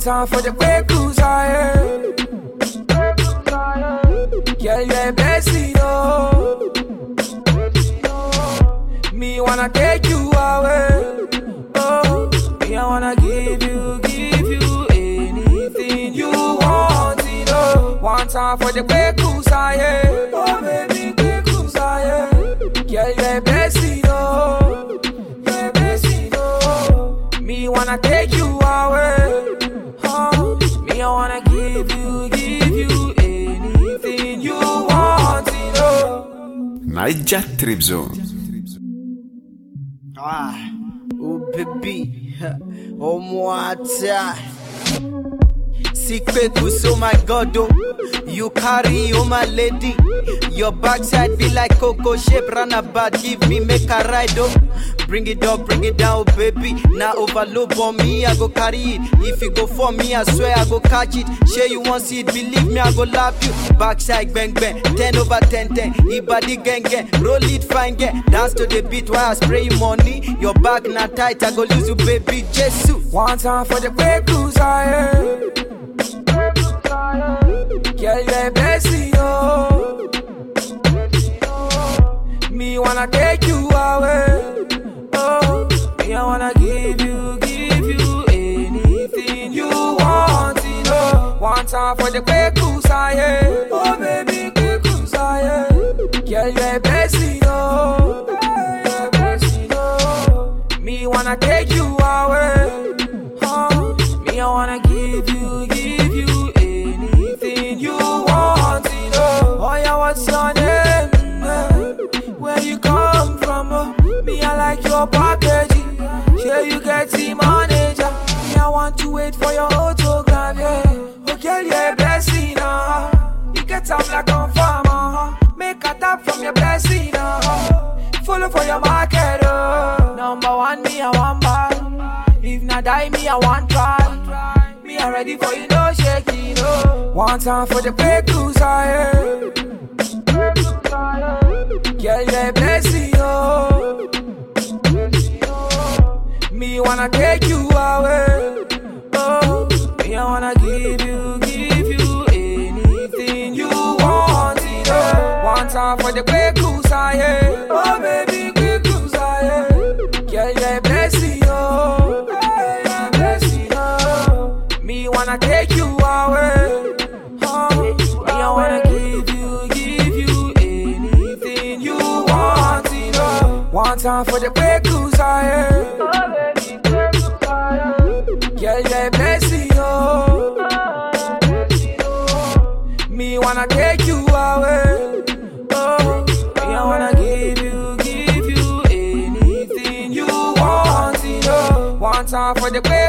time for the quick cruise, girl, you're blessed, oh. Me wanna take you away, oh. Me I wanna give you anything you want, you know. One time for the quick cruise, oh baby, quick cruise, girl, you're blessed, oh. You're blessed, oh. Me wanna take you away, oh. Me I wanna give you anything you want, you know. Niger Trip Zone. Oh baby, oh moi, secret goose, oh my God, oh. You carry, oh my lady. Your backside be like cocoa shape, run about, give me, make a ride, oh. Bring it up, bring it down, oh baby. Now overload on me, I go carry it. If you go for me, I swear I go catch it. Sure you want see it, believe me, I go lap you. Backside bang bang, 10 over 10 10. Ibadi gang gang, roll it fine gang. Dance to the beat while I spray you money. Your back not tight, I go lose you, baby. Jesus. One time for the quick cruise, girl, you're blessed, oh. Me wanna take you away, oh. Me I wanna give you anything you want, you know. One time for the quick cruise, oh baby, quick cruise, girl, you're blessed, oh. You're blessed, oh. Me wanna take you away, oh. Me I wanna give you anything you want, you know. Oh yeah, what's your name? Where you come from? Me I like your packaging. Sure you get the manager. Me I want to wait for your autograph, yeah. Oh girl, you're blessing, you get up like a farmer. Make a tap from your blessing, follow for your market, Number one, me I want buy. If not die, me I want try. Me I ready for you, no shaking, no. One time for the quick cruise, girl, you're blessed, oh. Me wanna take you away, oh. Me I wanna give you anything you want, you know. One time for the quick cruise, oh baby, quick cruise, girl, you're blessed, oh. You're blessed, oh. Me wanna take you away, oh. Me I wanna give you anything you want, you know. One time for the quick cruise, oh baby, quick cruise, girl, you're blessed, oh. Me wanna take you away, oh. Me I wanna give you anything you want, you know. One time for the quick